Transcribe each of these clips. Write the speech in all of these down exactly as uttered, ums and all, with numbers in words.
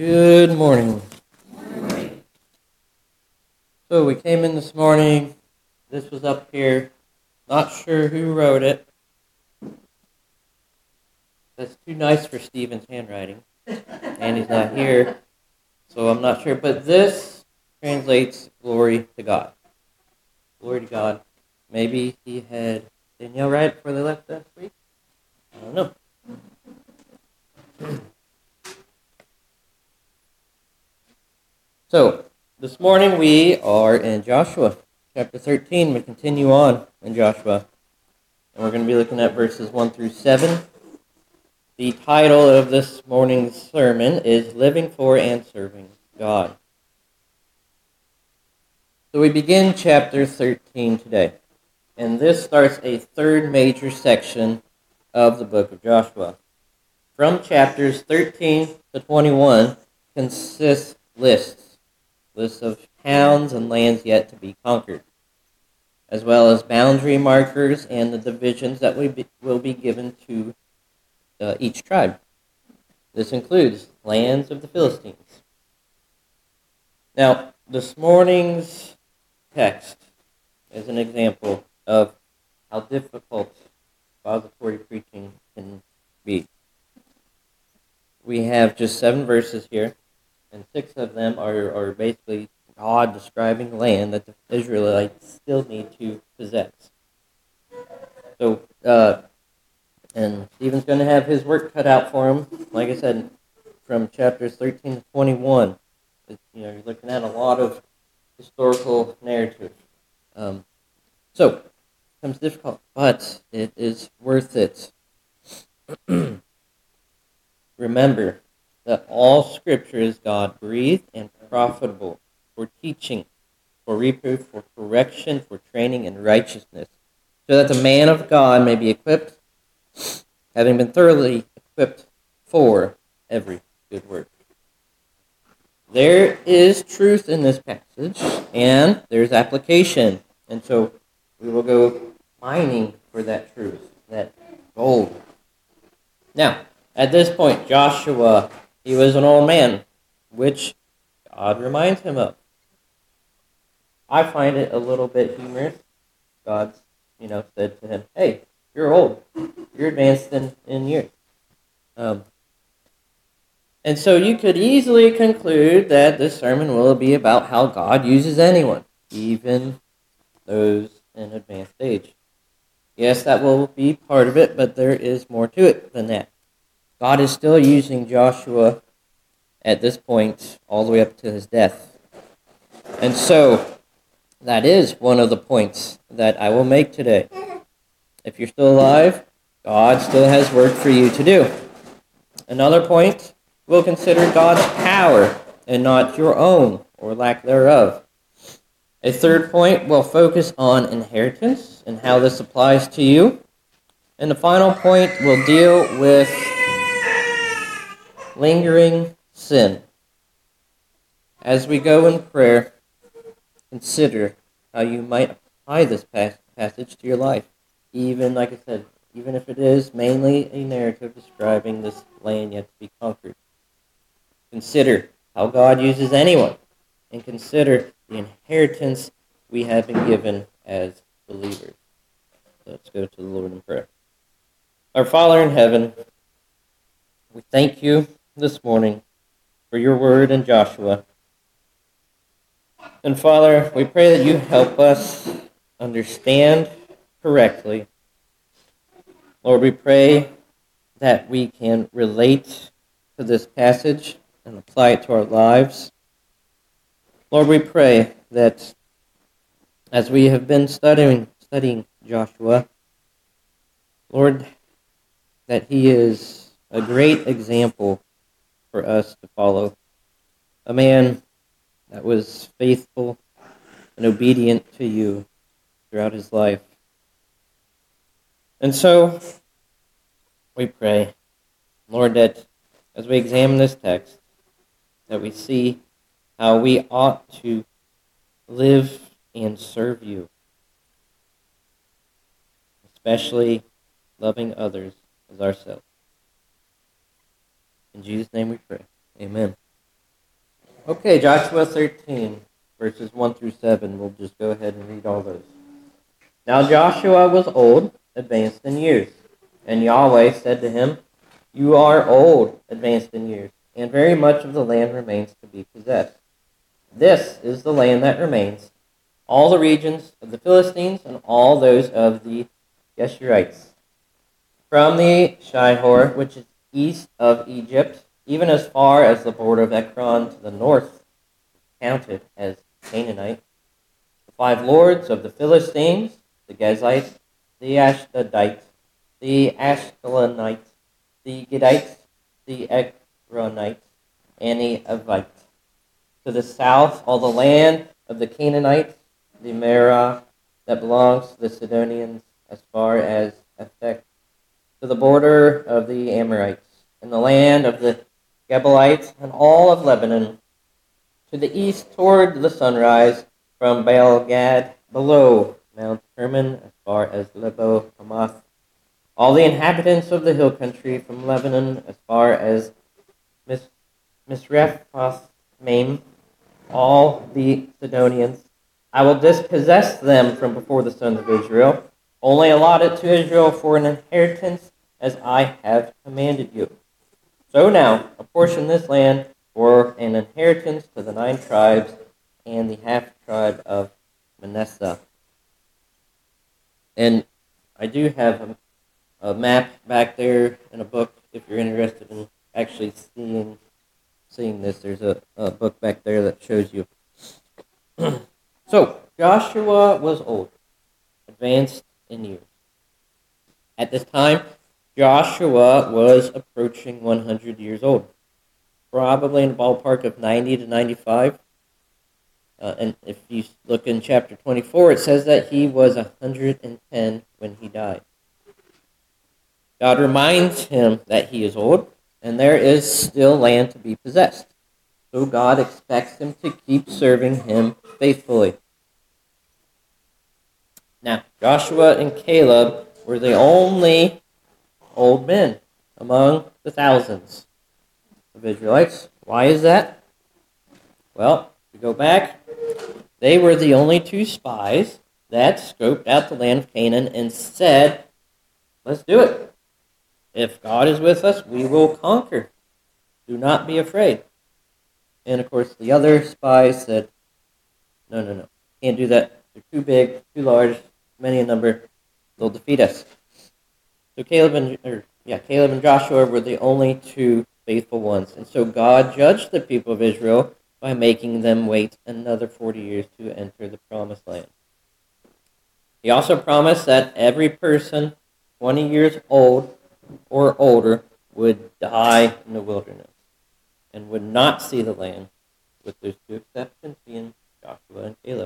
Good morning. So we came in this morning. This was up here. Not sure who wrote it. That's too nice for Stephen's handwriting. And he's not here. So I'm not sure. But this translates glory to God. Glory to God. Maybe he had Danielle write it before they left last week. I don't know. So, this morning we are in Joshua chapter thirteen. We continue on in Joshua. And we're going to be looking at verses one through seven. The title of this morning's sermon is Living for and Serving God. So we begin chapter thirteen today. And this starts a third major section of the book of Joshua. From chapters thirteen to twenty-one consists lists. Lists of towns and lands yet to be conquered, as well as boundary markers and the divisions that we be, will be given to uh, each tribe. This includes lands of the Philistines. Now, this morning's text is an example of how difficult expository preaching can be. We have just seven verses here. And six of them are, are basically God describing land that the Israelites still need to possess. So, uh, and Stephen's going to have his work cut out for him. Like I said, from chapters thirteen to twenty-one, you know, you're looking at a lot of historical narrative. Um, so, it becomes difficult, but it is worth it. Remember that all Scripture is God-breathed and profitable for teaching, for reproof, for correction, for training in righteousness, so that the man of God may be equipped, having been thoroughly equipped for every good work. There is truth in this passage, and there's application. And so we will go mining for that truth, that gold. Now, at this point, Joshua, he was an old man, which God reminds him of. I find it a little bit humorous. God, you know, said to him, "Hey, you're old. You're advanced in, in years." Um, and so you could easily conclude that this sermon will be about how God uses anyone, even those in advanced age. Yes, that will be part of it, but there is more to it than that. God is still using Joshua at this point all the way up to his death. And so that is one of the points that I will make today. If you're still alive, God still has work for you to do. Another point, we'll consider God's power and not your own or lack thereof. A third point, we'll focus on inheritance and how this applies to you. And the final point, we'll deal with lingering sin. As we go in prayer, consider how you might apply this passage to your life. Even, like I said, even if it is mainly a narrative describing this land yet to be conquered. Consider how God uses anyone, and consider the inheritance we have been given as believers. Let's go to the Lord in prayer. Our Father in heaven, we thank you this morning for your word in Joshua. And Father, we pray that you help us understand correctly. Lord, we pray that we can relate to this passage and apply it to our lives. Lord, we pray that as we have been studying studying Joshua, Lord, that he is a great example for us to follow. A man that was faithful and obedient to you throughout his life. And so, we pray, Lord, that as we examine this text, that we see how we ought to live and serve you, especially loving others as ourselves. In Jesus' name we pray. Amen. Okay, Joshua thirteen, verses one through seven. We'll just go ahead and read all those. Now Joshua was old, advanced in years, and Yahweh said to him, "You are old, advanced in years, and very much of the land remains to be possessed. This is the land that remains, all the regions of the Philistines and all those of the Geshurites, from the Shihor, which is east of Egypt, even as far as the border of Ekron to the north, counted as Canaanite. The five lords of the Philistines, the Gezites, the Ashdodites, the Ashkelonites, the Gedites, the Ekronites, and the Avites. To the south, all the land of the Canaanites, the Merah, that belongs to the Sidonians, as far as Aphek, to the border of the Amorites, and the land of the Gebalites, and all of Lebanon, to the east toward the sunrise, from Baal-gad below Mount Hermon, as far as Lebo Hamath, all the inhabitants of the hill country, from Lebanon as far as Mis- Misrephoth-maim, all the Sidonians. I will dispossess them from before the sons of Israel, only allot it to Israel for an inheritance as I have commanded you. So now, apportion this land for an inheritance to the nine tribes and the half-tribe of Manasseh." And I do have a, a map back there in a book if you're interested in actually seeing seeing this. There's a, a book back there that shows you. So, Joshua was old, advanced in years. At this time, Joshua was approaching one hundred years old, probably in the ballpark of ninety to ninety-five. Uh, and if you look in chapter twenty-four, it says that he was one hundred ten when he died. God reminds him that he is old, and there is still land to be possessed. So God expects him to keep serving him faithfully. Now, Joshua and Caleb were the only old men among the thousands of Israelites. Why is that? Well, if we go back, they were the only two spies that scoped out the land of Canaan and said, "Let's do it. If God is with us, we will conquer. Do not be afraid." And of course, the other spies said, "No, no, no. Can't do that. They're too big, too large, many in number. They'll defeat us." So Caleb and or, yeah, Caleb and Joshua were the only two faithful ones. And so God judged the people of Israel by making them wait another forty years to enter the promised land. He also promised that every person twenty years old or older would die in the wilderness and would not see the land, with those two exceptions being Joshua and Caleb.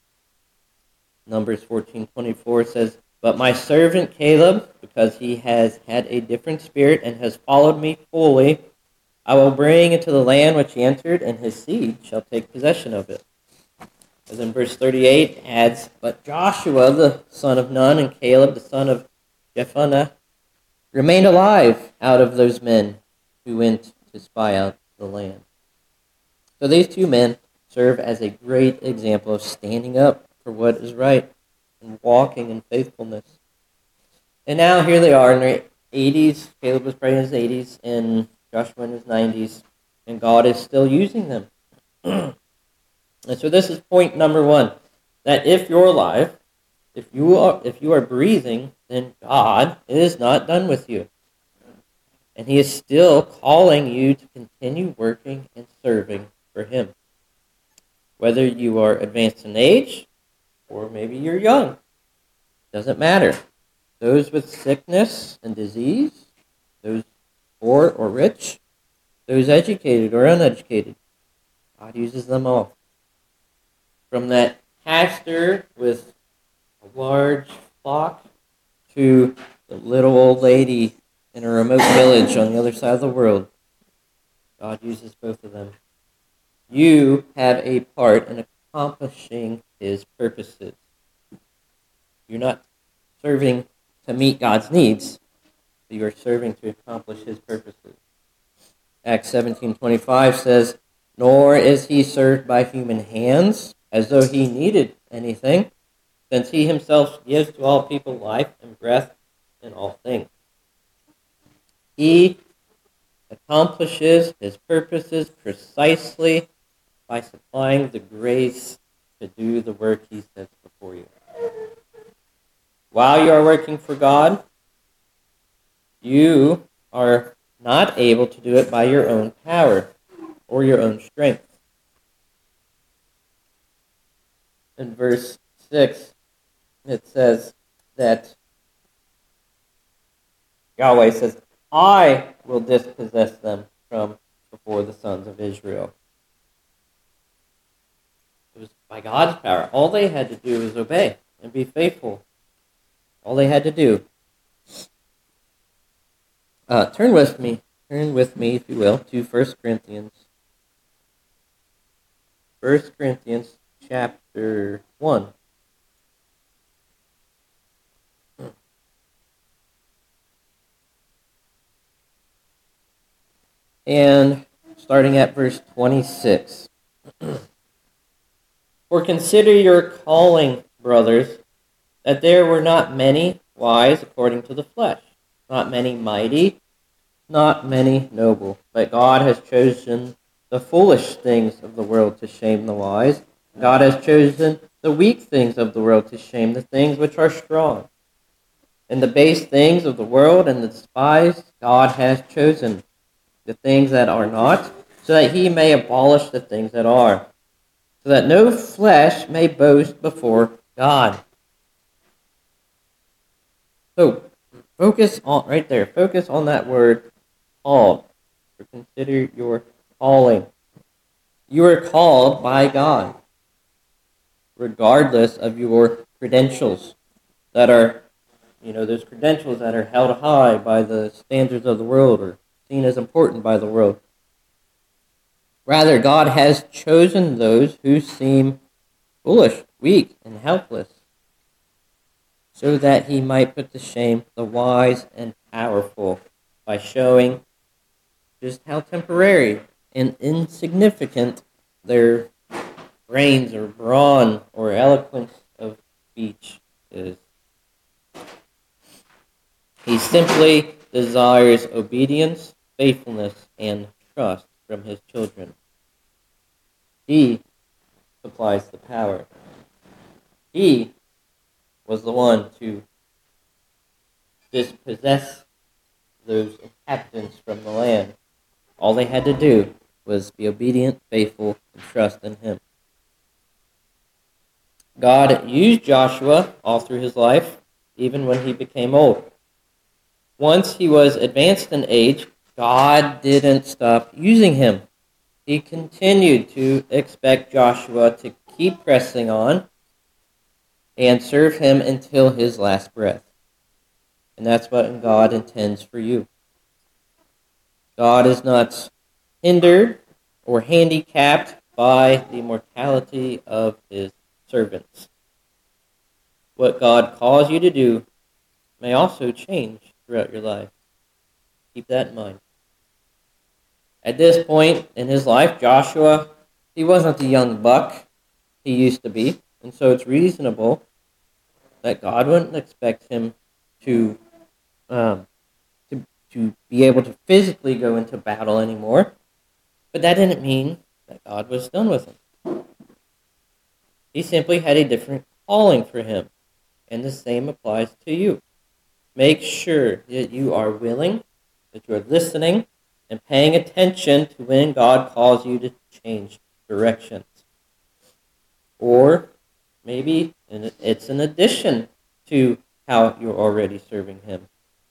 Numbers fourteen twenty-four says, "But my servant Caleb, because he has had a different spirit and has followed me fully, I will bring into the land which he entered, and his seed shall take possession of it." As in verse thirty-eight adds, "But Joshua the son of Nun and Caleb the son of Jephunneh remained alive out of those men who went to spy out the land." So these two men serve as a great example of standing up for what is right and walking in faithfulness. And now here they are in their eighties. Caleb was probably in his eighties and Joshua in his nineties, and God is still using them. And so this is point number one, that if you're alive, if you are if you are breathing, then God is not done with you. And he is still calling you to continue working and serving for him. Whether you are advanced in age or maybe you're young, doesn't matter. Those with sickness and disease, those poor or rich, those educated or uneducated, God uses them all. From that pastor with a large flock to the little old lady in a remote village on the other side of the world, God uses both of them. You have a part in accomplishing his purposes. You're not serving to meet God's needs, but you are serving to accomplish his purposes. Acts seventeen twenty-five says, nor is he served by human hands as though he needed anything, since he himself gives to all people life and breath in all things. He accomplishes his purposes precisely by supplying the grace to do the work he sets before you. While you are working for God, you are not able to do it by your own power or your own strength. In verse six, it says that Yahweh says, I will dispossess them from before the sons of Israel. It was by God's power. All they had to do was obey and be faithful. All they had to do. Uh, turn with me, turn with me, if you will, to First Corinthians. First Corinthians chapter one. And starting at verse twenty-six. For consider your calling, brothers, that there were not many wise according to the flesh, not many mighty, not many noble, but God has chosen the foolish things of the world to shame the wise. God has chosen the weak things of the world to shame the things which are strong. And the base things of the world and the despised God has chosen, the things that are not, so that he may abolish the things that are, so that no flesh may boast before God. So, focus on, right there, focus on that word, called. Or consider your calling. You are called by God, regardless of your credentials that are, you know, those credentials that are held high by the standards of the world or seen as important by the world. Rather, God has chosen those who seem foolish, weak, and helpless, so that he might put to shame the wise and powerful by showing just how temporary and insignificant their brains or brawn or eloquence of speech is. He simply desires obedience, faithfulness, and trust from his children. He supplies the power. He was the one to dispossess those inhabitants from the land. All they had to do was be obedient, faithful, and trust in him. God used Joshua all through his life, even when he became old. Once he was advanced in age, God didn't stop using him. He continued to expect Joshua to keep pressing on and serve him until his last breath. And that's what God intends for you. God is not hindered or handicapped by the mortality of his servants. What God calls you to do may also change throughout your life. Keep that in mind. At this point in his life, Joshua, he wasn't the young buck he used to be, and so it's reasonable that God wouldn't expect him to, um, to, to be able to physically go into battle anymore, but that didn't mean that God was done with him. He simply had a different calling for him, and the same applies to you. Make sure that you are willing, that you are listening, and paying attention to when God calls you to change directions. Or maybe it's an addition to how you're already serving him.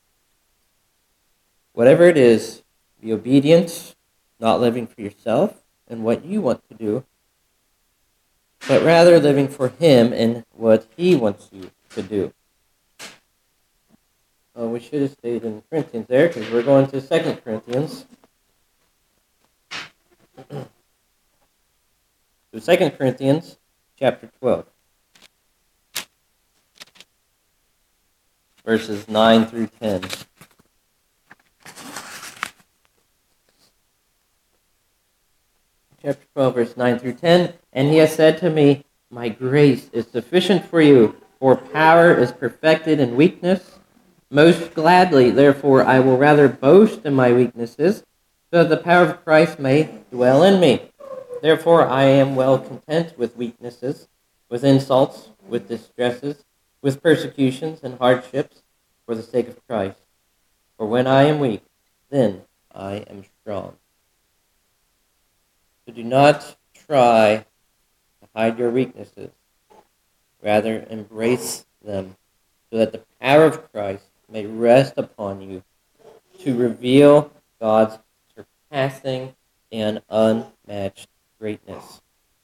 Whatever it is, be obedient, not living for yourself and what you want to do, but rather living for him and what he wants you to do. Oh, we should have stayed in Corinthians there because we're going to Second Corinthians. So Second Corinthians chapter twelve. Verses nine through ten. chapter twelve, verse nine through ten. And he has said to me, my grace is sufficient for you, for power is perfected in weakness. Most gladly, therefore, I will rather boast in my weaknesses, so that the power of Christ may dwell in me. Therefore, I am well content with weaknesses, with insults, with distresses, with persecutions and hardships, for the sake of Christ. For when I am weak, then I am strong. So do not try to hide your weaknesses. Rather, embrace them, so that the power of Christ may rest upon you to reveal God's surpassing and unmatched greatness.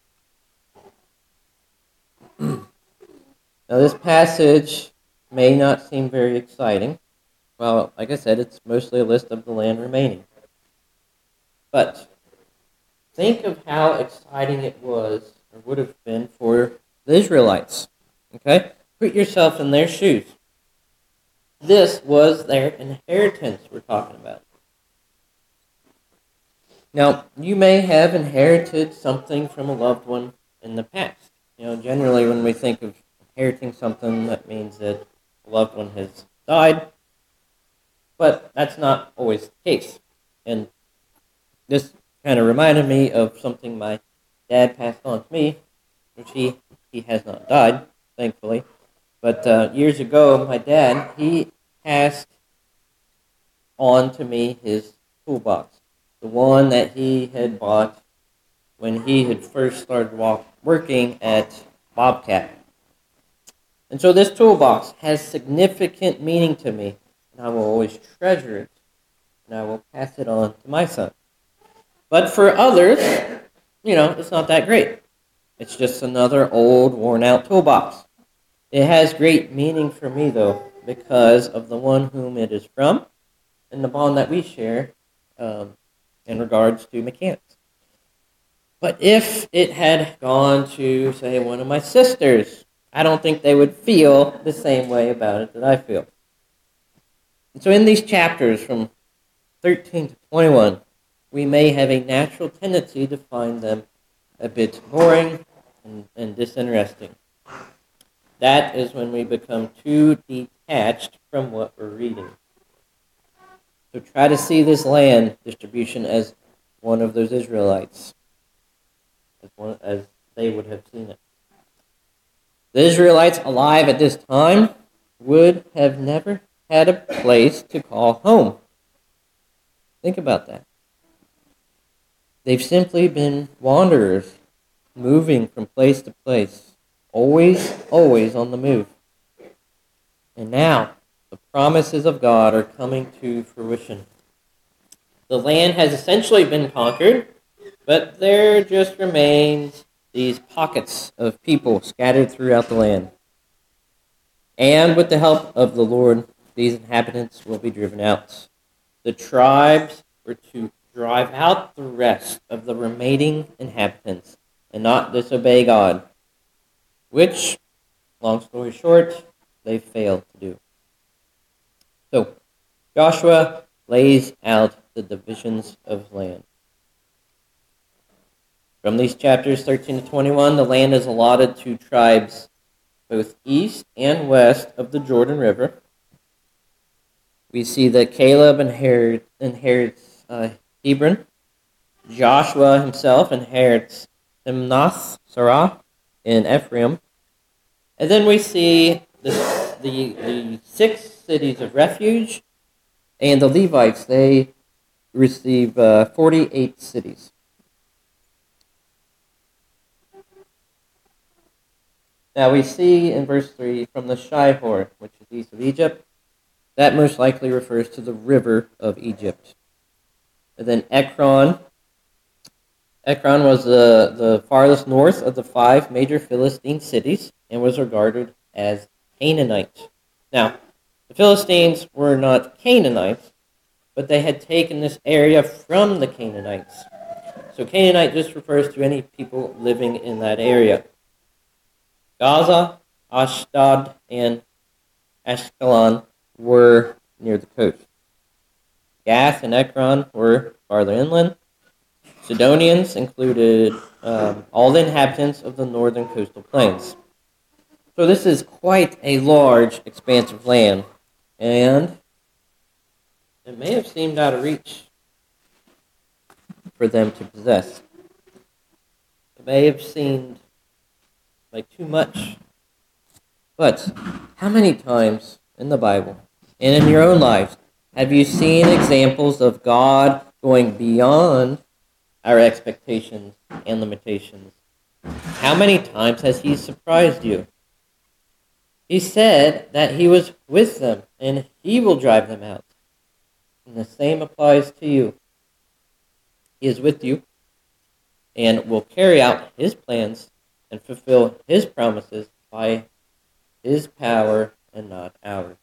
Now, this passage may not seem very exciting. Well, like I said, it's mostly a list of the land remaining. But think of how exciting it was, or would have been, for the Israelites. Okay? Put yourself in their shoes. This was their inheritance we're talking about. Now, you may have inherited something from a loved one in the past. You know, generally when we think of inheriting something, that means that a loved one has died. But that's not always the case. And this kind of reminded me of something my dad passed on to me, which he, he has not died, thankfully. But uh, years ago, my dad, he passed on to me his toolbox, the one that he had bought when he had first started walk, working at Bobcat. And so this toolbox has significant meaning to me, and I will always treasure it, and I will pass it on to my son. But for others, you know, it's not that great. It's just another old, worn-out toolbox. It has great meaning for me, though, because of the one whom it is from and the bond that we share um, in regards to mechanics. But if it had gone to, say, one of my sisters, I don't think they would feel the same way about it that I feel. And so in these chapters from thirteen to twenty-one, we may have a natural tendency to find them a bit boring and, and disinteresting. That is when we become too detached from what we're reading. So try to see this land distribution as one of those Israelites, as, one, as they would have seen it. The Israelites alive at this time would have never had a place to call home. Think about that. They've simply been wanderers, moving from place to place, always, always on the move. And now, the promises of God are coming to fruition. The land has essentially been conquered, but there just remains these pockets of people scattered throughout the land. And with the help of the Lord, these inhabitants will be driven out. The tribes were to drive out the rest of the remaining inhabitants and not disobey God, which, long story short, they failed to do. So, Joshua lays out the divisions of land. From these chapters thirteen to twenty-one, the land is allotted to tribes both east and west of the Jordan River. We see that Caleb inherit, inherits uh, Hebron. Joshua himself inherits Timnath Serah in Ephraim. And then we see the, the, the six cities of refuge, and the Levites, they receive uh, forty-eight cities. Now we see in verse three, from the Shihor, which is east of Egypt, that most likely refers to the river of Egypt. And then Ekron. Ekron was the, the farthest north of the five major Philistine cities and was regarded as Canaanite. Now, the Philistines were not Canaanites, but they had taken this area from the Canaanites. So Canaanite just refers to any people living in that area. Gaza, Ashdod, and Ashkelon were near the coast. Gath and Ekron were farther inland. Sidonians included um, all the inhabitants of the northern coastal plains. So this is quite a large, expansive land, and it may have seemed out of reach for them to possess. It may have seemed like too much. But how many times in the Bible and in your own lives have you seen examples of God going beyond our expectations and limitations? How many times has He surprised you? He said that He was with them and He will drive them out. And the same applies to you. He is with you and will carry out His plans and fulfill His promises by His power and not ours.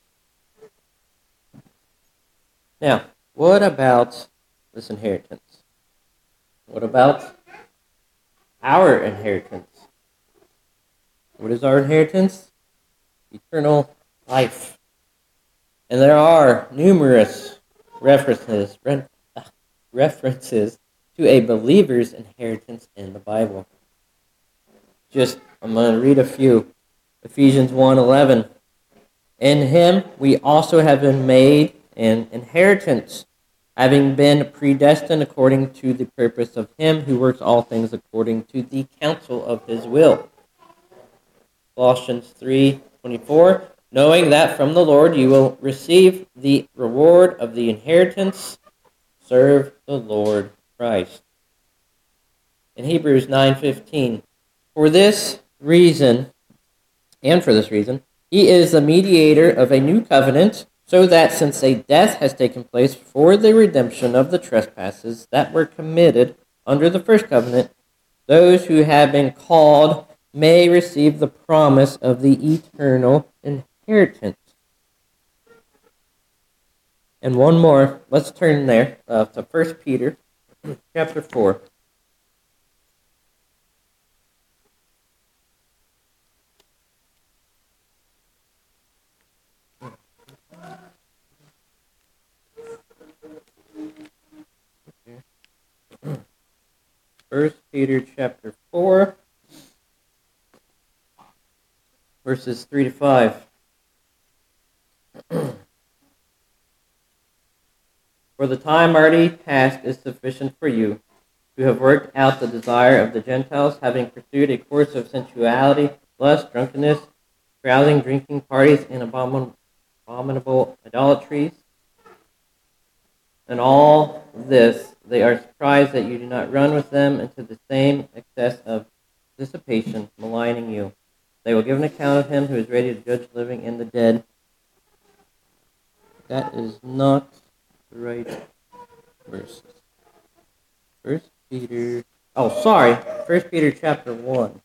Now, what about this inheritance? What about our inheritance? What is our inheritance? Eternal life. And there are numerous references references to a believer's inheritance in the Bible. Just, I'm going to read a few. Ephesians one eleven. In Him we also have been made an inheritance, having been predestined according to the purpose of Him who works all things according to the counsel of His will. Colossians three twenty-four. Knowing that from the Lord you will receive the reward of the inheritance, serve the Lord Christ. In Hebrews nine fifteen. For this reason, and for this reason, He is the mediator of a new covenant, so that since a death has taken place for the redemption of the trespasses that were committed under the first covenant, those who have been called may receive the promise of the eternal inheritance. And one more, let's turn there uh, to First Peter chapter four. First Peter chapter four, verses three to five. For the time already past is sufficient for you, who have worked out the desire of the Gentiles, having pursued a course of sensuality, lust, drunkenness, carousing, drinking parties, and abomin- abominable idolatries. And all this, they are surprised that you do not run with them into the same excess of dissipation, maligning you. They will give an account of Him who is ready to judge the living and the dead. That is not the right verses. First Peter, oh, sorry, First Peter chapter one.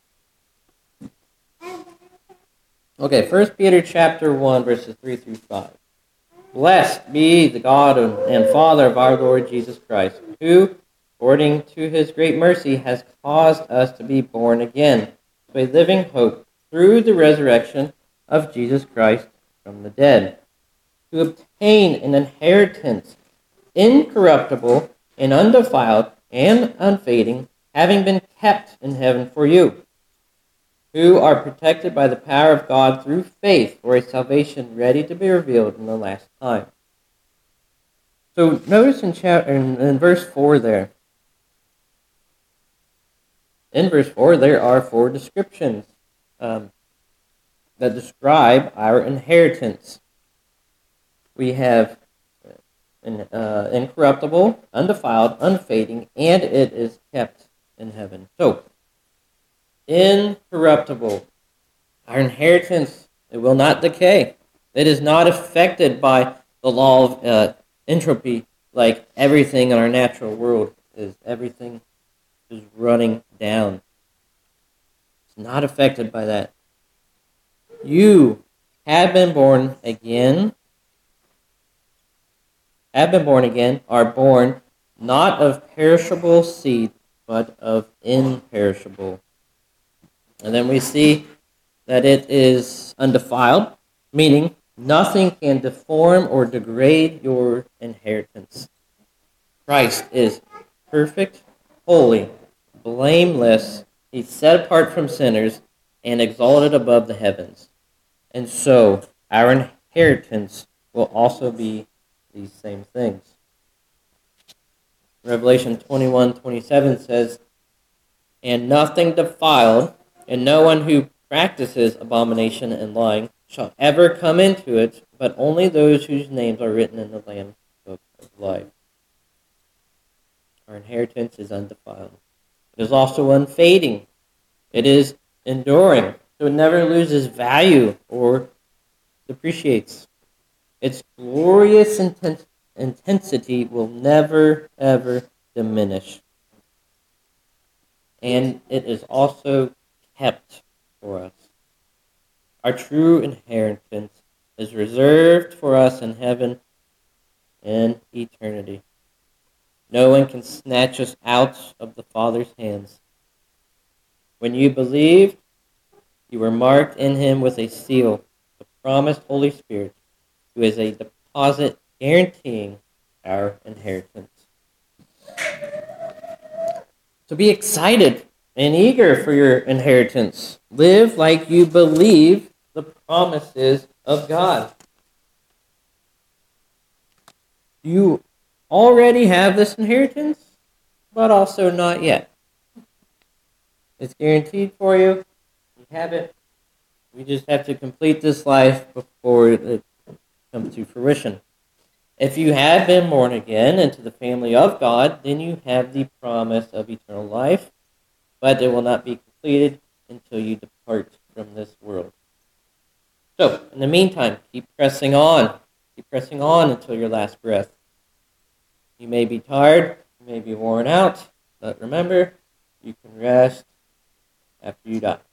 Okay, First Peter chapter one, verses three through five. Blessed be the God and Father of our Lord Jesus Christ, who, according to His great mercy, has caused us to be born again to a living hope through the resurrection of Jesus Christ from the dead, to obtain an inheritance incorruptible and undefiled and unfading, having been kept in heaven for you, who are protected by the power of God through faith for a salvation ready to be revealed in the last time. So notice in, chapter, in, in verse four there, in verse four there are four descriptions um, that describe our inheritance. We have in, uh, incorruptible, undefiled, unfading, and it is kept in heaven. So, incorruptible. Our inheritance, it will not decay. It is not affected by the law of uh, entropy, like everything in our natural world is. Everything is running down. It's not affected by that. You have been born again, have been born again, are born not of perishable seed, but of imperishable. And then we see that it is undefiled, meaning nothing can deform or degrade your inheritance. Christ is perfect, holy, blameless. He's set apart from sinners and exalted above the heavens. And so our inheritance will also be these same things. Revelation twenty-one twenty-seven says, "And nothing defiled, and no one who practices abomination and lying shall ever come into it, but only those whose names are written in the Lamb's book of life." Our inheritance is undefiled. It is also unfading. It is enduring, so it never loses value or depreciates. Its glorious inten- intensity will never, ever diminish. And it is also kept for us. Our true inheritance is reserved for us in heaven in eternity. No one can snatch us out of the Father's hands. When you believe, you were marked in him with a seal, the promised Holy Spirit, who is a deposit guaranteeing our inheritance. So be excited and eager for your inheritance. Live like you believe the promises of God. You already have this inheritance, but also not yet. It's guaranteed for you. You have it. We just have to complete this life before it comes to fruition. If you have been born again into the family of God, then you have the promise of eternal life, but it will not be completed until you depart from this world. So, in the meantime, keep pressing on. Keep pressing on until your last breath. You may be tired, you may be worn out, but remember, you can rest after you die.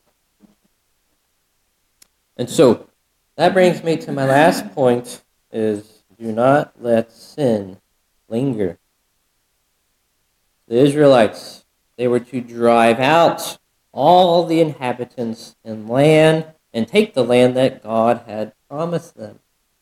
And so, that brings me to my last point, is do not let sin linger. The Israelites, they were to drive out all the inhabitants and land and take the land that God had promised them.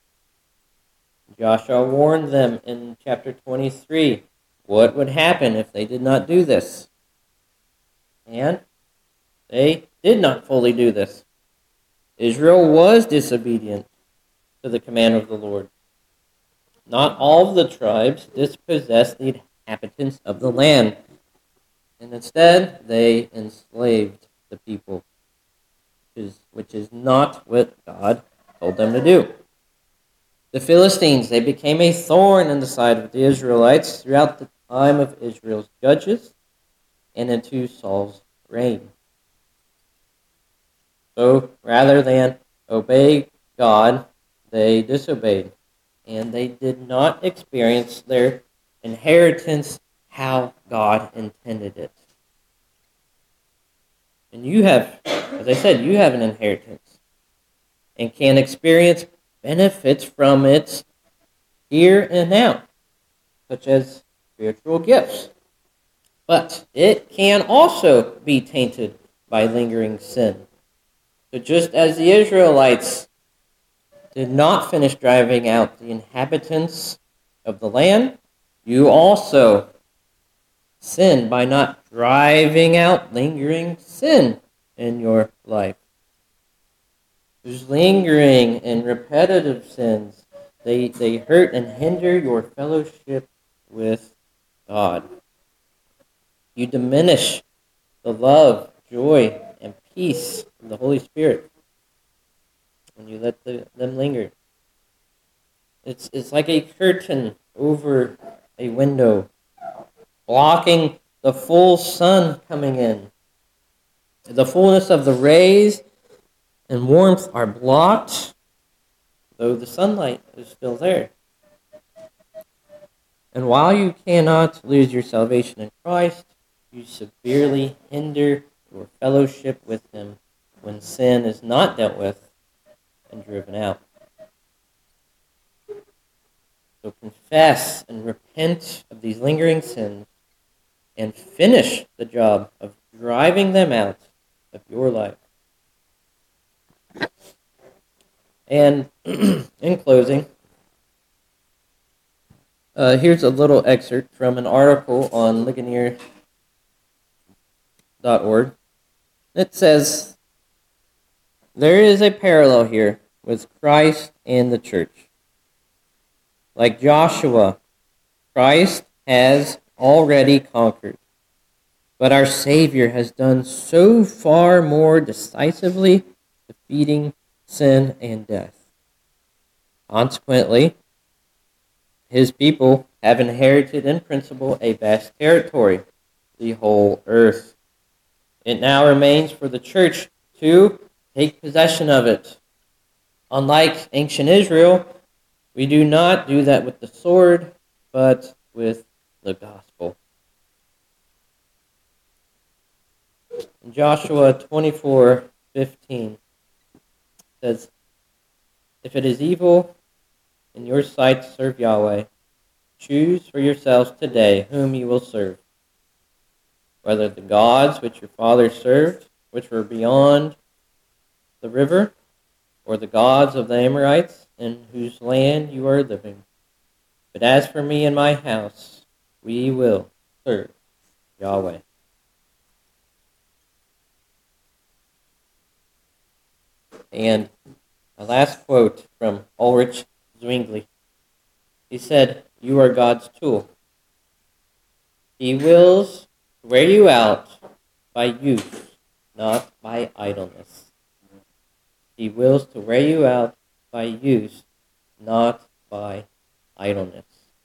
Joshua warned them in chapter twenty-three what would happen if they did not do this. And they did not fully do this. Israel was disobedient to the command of the Lord. Not all of the tribes dispossessed the inhabitants of the land, and instead they enslaved the people, which is, which is not what God told them to do. The Philistines, they became a thorn in the side of the Israelites throughout the time of Israel's judges and into Saul's reign. So rather than obey God, they disobeyed, and they did not experience their inheritance how God intended it. And you have, as I said, you have an inheritance and can experience benefits from it here and now, such as spiritual gifts. But it can also be tainted by lingering sin. So just as the Israelites did not finish driving out the inhabitants of the land, you also sin by not driving out lingering sin in your life. There's lingering and repetitive sins. They, they hurt and hinder your fellowship with God. You diminish the love, joy, and peace of the Holy Spirit when you let the, them linger. It's, it's like a curtain over a window, blocking the full sun coming in. The fullness of the rays and warmth are blocked, though the sunlight is still there. And while you cannot lose your salvation in Christ, you severely hinder your fellowship with Him when sin is not dealt with and driven out. So confess and repent of these lingering sins and finish the job of driving them out of your life. And in closing, uh, here's a little excerpt from an article on Ligonier dot org. It says, there is a parallel here with Christ and the church. Like Joshua, Christ has already conquered, but our Savior has done so far more decisively, defeating sin and death. Consequently, his people have inherited in principle a vast territory, the whole earth. It now remains for the church to take possession of it. Unlike ancient Israel, we do not do that with the sword, but with the gospel. In Joshua twenty-four fifteen says, if it is evil in your sight to serve Yahweh, choose for yourselves today whom you will serve, whether the gods which your fathers served, which were beyond the river, or the gods of the Amorites, in whose land you are living. But as for me and my house, we will serve Yahweh. And a last quote from Ulrich Zwingli. He said, you are God's tool. He wills to wear you out by use, not by idleness. He wills to wear you out by use, not by idleness.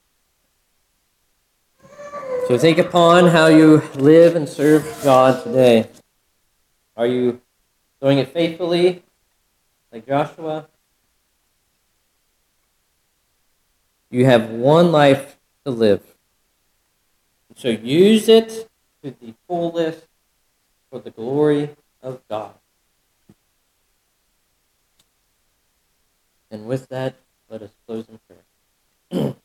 So think upon how you live and serve God today. Are you doing it faithfully, like Joshua? You have one life to live. So use it to the fullest for the glory of God. And with that, let us close in prayer.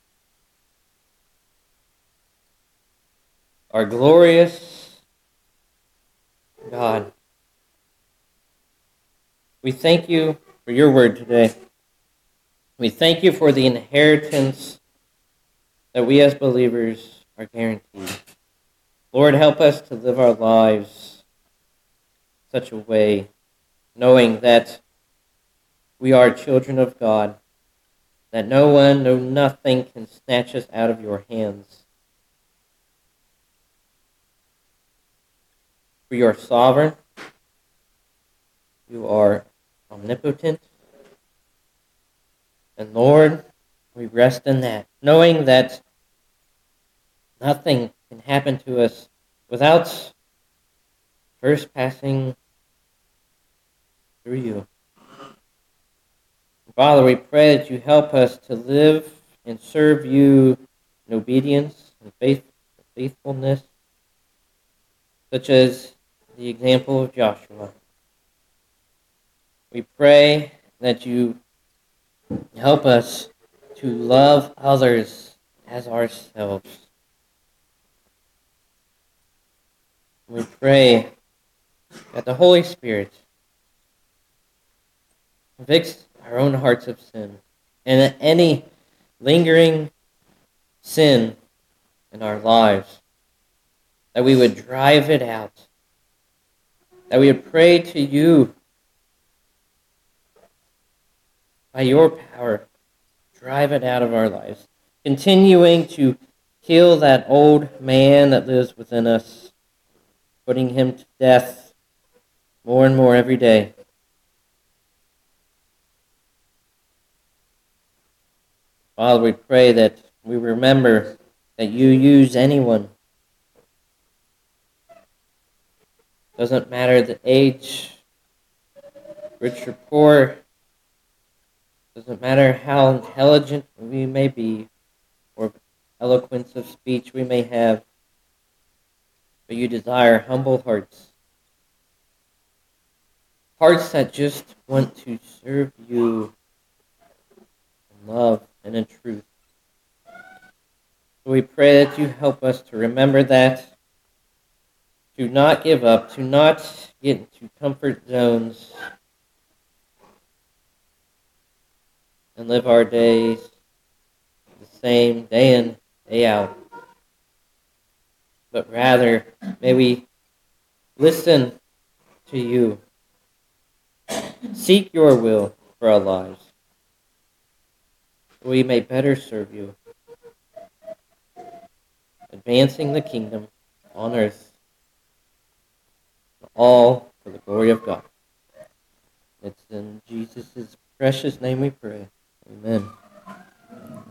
Our glorious God, we thank you for your word today. We thank you for the inheritance that we as believers are guaranteed. Lord, help us to live our lives such a way, knowing that we are children of God, that no one, no nothing can snatch us out of your hands. For you are sovereign, you are omnipotent, and Lord, we rest in that, knowing that nothing can happen to us without first passing through you. Father, we pray that you help us to live and serve you in obedience and faith, faithfulness, such as the example of Joshua. We pray that you help us to love others as ourselves. We pray that the Holy Spirit convicts our own hearts of sin, and that any lingering sin in our lives, that we would drive it out, that we would pray to you by your power, drive it out of our lives, continuing to kill that old man that lives within us, putting him to death more and more every day. Father, we pray that we remember that you use anyone. Doesn't matter the age, rich or poor. Doesn't matter how intelligent we may be or eloquence of speech we may have. But you desire humble hearts. Hearts that just want to serve you in love and in truth. So we pray that you help us to remember that, to not give up, to not get into comfort zones, and live our days the same day in, day out. But rather, may we listen to you, seek your will for our lives, we may better serve you, advancing the kingdom on earth, all for the glory of God. It's in Jesus' precious name we pray. Amen.